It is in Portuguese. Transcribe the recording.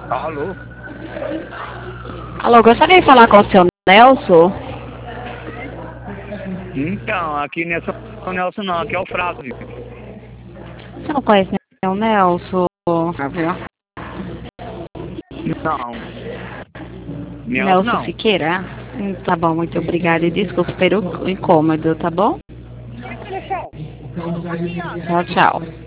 Alô? Alô, gostaria de falar com o seu Nelson? Então, aqui nessa o Nelson não, aqui é o Flávio. Você não conhece o Nelson? Flávio? Não. Nelson Nelson não. Siqueira? Tá bom, muito obrigada e desculpe pelo incômodo, tá bom? Tchau, tchau.